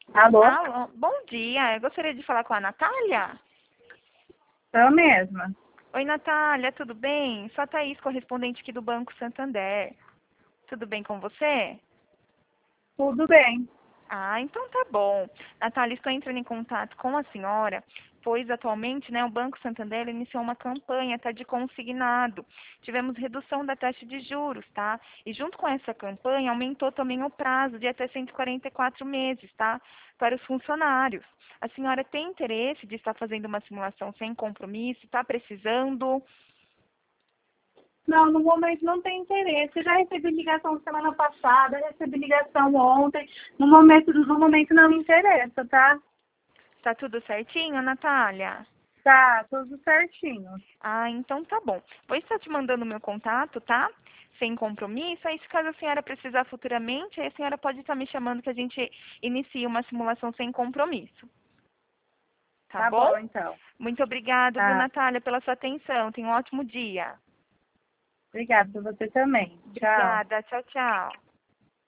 Alô? Alô, bom dia. Eu gostaria de falar com a Natália. Eu mesma. Oi, Natália, tudo bem? Sou a Thaís, correspondente aqui do Banco Santander. Tudo bem com você? Tudo bem. Ah, então tá bom. Natália, estou entrando em contato com a senhora, pois atualmente, o Banco Santander iniciou uma campanha, tá, de consignado. Tivemos redução da taxa de juros, tá? E junto com essa campanha, aumentou também o prazo de até 144 meses, tá? Para os funcionários. A senhora tem interesse de estar fazendo uma simulação sem compromisso? Está precisando? Não, no momento não tem interesse. Eu já recebi ligação semana passada, recebi ligação ontem. No momento não me interessa, tá? Tá tudo certinho, Natália? Tá, tudo certinho. Ah, então tá bom. Vou estar te mandando o meu contato, tá? Sem compromisso. Aí, se caso a senhora precisar futuramente, aí a senhora pode estar me chamando que a gente inicie uma simulação sem compromisso. Tá Tá bom? bom, então. Muito obrigada, viu, Tá. Natália, pela sua atenção. Tenha um ótimo dia. Obrigada por você também. Tchau. Obrigada. Tchau, tchau.